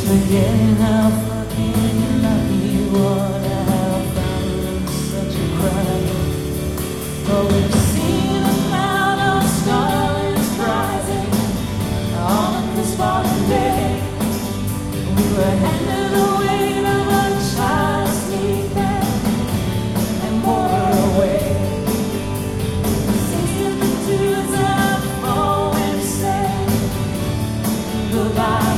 Forgetting how fucking lucky what I have found such a crime. Oh, we've seen a cloud of starlets rising on a crisp autumn day. We were handed the weight of a child sleeping and bore her away. Singing the tunes of falling say goodbye.